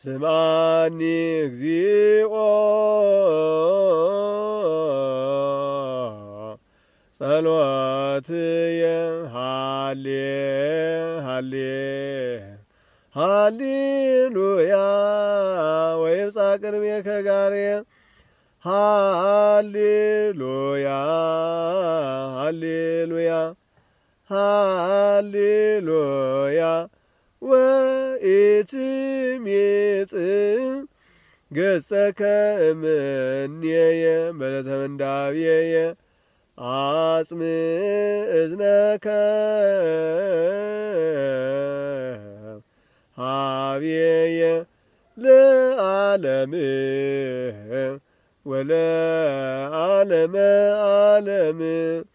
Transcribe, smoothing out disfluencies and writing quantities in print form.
ስምዓኒ እግዚኦ ጸሎትየ ሃሌሉያ ወይብጽሕ ቅድሜከ ጋርየ ሃሌሉያ ሃሌሉያ ወኢትሜጽእ ገጸከ እምኔየ በለተ ምንዳቤየ አጽምዕ እዝነከ ሀቤየ ለዓለም ወለዓለመ ዓለም